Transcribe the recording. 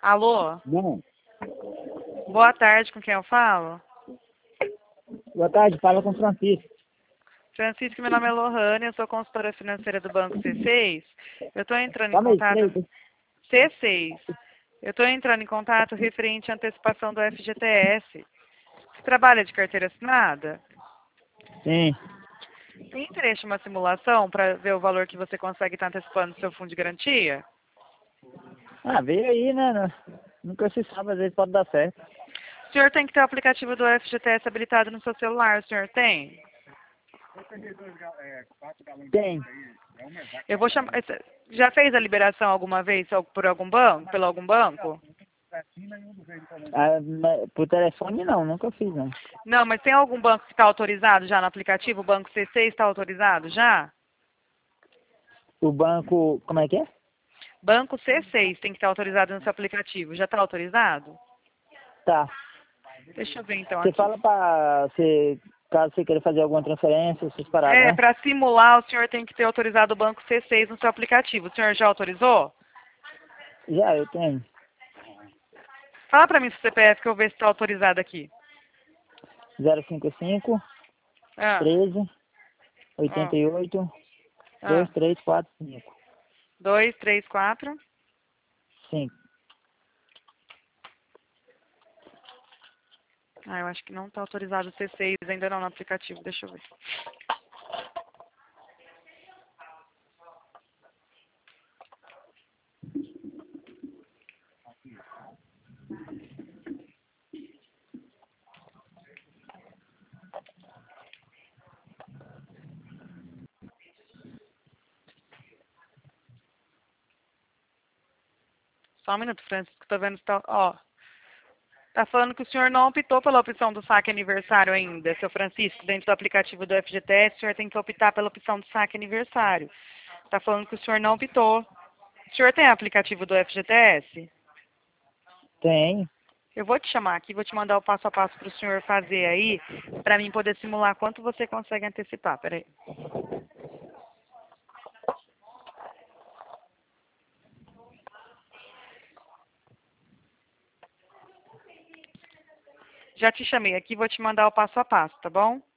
Alô? Bom, Boa tarde, com quem eu falo? boa tarde, fala com o Francisco. Francisco, meu nome é Lohane, eu sou consultora financeira do Banco C6. Eu estou entrando em Calma aí, contato... peraí. C6. Eu estou entrando em contato referente à antecipação do FGTS. Você trabalha de carteira assinada? Sim. Tem interesse em uma simulação para ver o valor que você consegue estar antecipando do seu fundo de garantia? Ah, veio aí, né? Nunca se sabe, às vezes pode dar certo. O senhor tem que ter o aplicativo do FGTS habilitado no seu celular, o senhor tem? Tem. Eu vou chamar... Já fez a liberação alguma vez por algum banco? Pelo algum banco? Ah, por telefone não, nunca fiz não. Não, mas tem algum banco que está autorizado já no aplicativo? O banco C6 está autorizado já? O banco, como é que é? Banco C6 tem que estar autorizado no seu aplicativo. Já está autorizado? Tá. Deixa eu ver então Você aqui. fala pra você, caso você queira fazer alguma transferência, essas paradas, É, né? para simular, o senhor tem que ter autorizado o banco C6 no seu aplicativo. O senhor já autorizou? Já, eu tenho. Fala para mim seu CPF que eu vejo se está autorizado aqui. 055 Ah, 13 ah, 88 ah. 2345 2, 3, 4. 5. Ah, eu acho que não está autorizado o C6 ainda não no aplicativo. Deixa eu ver. Só um minuto, Francisco. Tô vendo se tá... Ó, tá falando que o senhor não optou pela opção do saque aniversário ainda, seu Francisco. Dentro do aplicativo do FGTS, o senhor tem que optar pela opção do saque aniversário. Tá falando que o senhor não optou. O senhor tem aplicativo do FGTS? Tem. Eu vou te chamar aqui, vou te mandar o passo a passo para o senhor fazer aí, para mim poder simular quanto você consegue antecipar. Peraí. Já te chamei aqui, vou te mandar o passo a passo, tá bom?